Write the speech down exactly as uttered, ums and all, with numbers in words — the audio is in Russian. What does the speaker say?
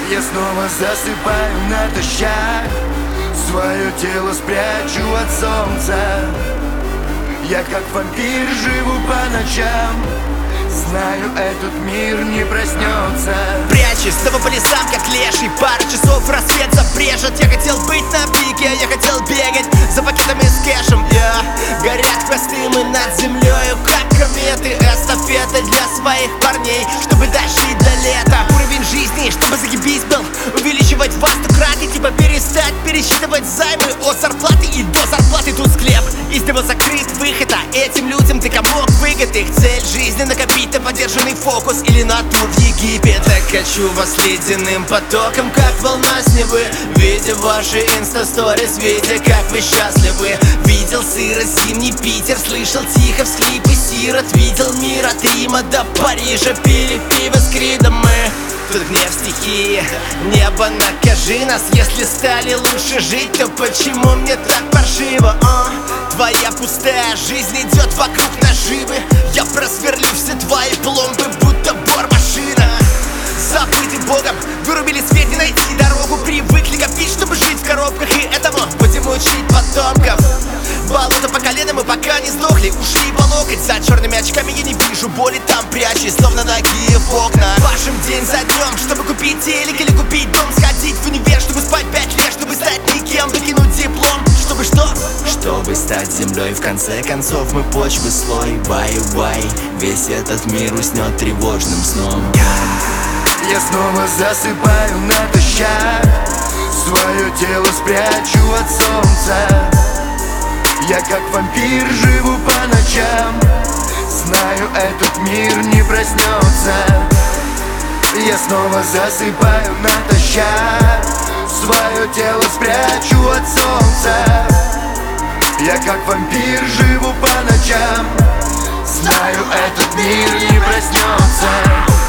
Я снова засыпаю натощак, свое тело спрячу от солнца. Я как вампир живу по ночам, знаю, этот мир не проснется. Прячусь с тобой по лесам, как леший, пару часов рассвет забрежет. Я хотел быть на пике, я хотел бегать за пакетами с кэшем. Я горят хвосты мы над землею, как кометы. Эстафета для своих парней, чтобы дожить до лета. Уровень жизни, чтобы загибись был, увеличивать вас стократно, типа перестать пересчитывать займы от зарплаты и до зарплаты. Тут склеп, из него закрыт выход, а этим людям ты комок выгод. Их цель жизни накопить на поддержанный фокус или на тур в Египет. Так качу вас ледяным потоком, как волна с неба, видя ваши инста-сторис, видя, как вы счастливы. Видел сырость, зимний Питер, слышал тихо всхлипы сирот. Видел мир от Рима до Парижа, пили пиво с Кридом мы. Тут гнев стихии, небо накажи нас. Если стали лучше жить, то почему мне так паршиво? А? Твоя пустая жизнь идет вокруг наживы. Я просверлю все твои пломбы, будто бормашина. Забытый богом, вырубили свет, не найти дорогу. Привыкли копить, чтобы жить в коробках, и этому будем учить потомков. Болото по колено мы пока не сдохли, ушли по локоть. За черными очками я не вижу боли, там прячусь, словно ноги в окна. Вашим день за днем, чтобы купить телек или купить дом. Сходить в универ, чтобы спать пять лет, чтобы стать никем, докинуть диплом. Чтобы что? Чтобы стать землей, в конце концов мы почвы слой. Бай-бай, весь этот мир уснет тревожным сном. Я снова засыпаю натощак, свое тело спрячу от солнца. Я как вампир живу по ночам, знаю, этот мир не проснется. Я снова засыпаю натощак, свое тело спрячу от солнца. Я как вампир живу по ночам, знаю, этот мир не проснется.